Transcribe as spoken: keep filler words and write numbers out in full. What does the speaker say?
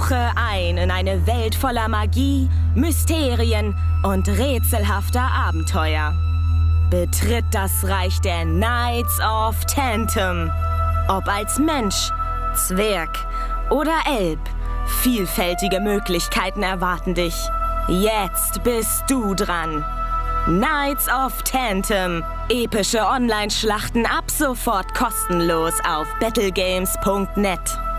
Tauche ein in eine Welt voller Magie, Mysterien und rätselhafter Abenteuer. Betritt das Reich der Knights of Tantum. Ob als Mensch, Zwerg oder Elb, vielfältige Möglichkeiten erwarten dich. Jetzt bist du dran. Knights of Tantum. Epische Online-Schlachten ab sofort kostenlos auf battlegames punkt net.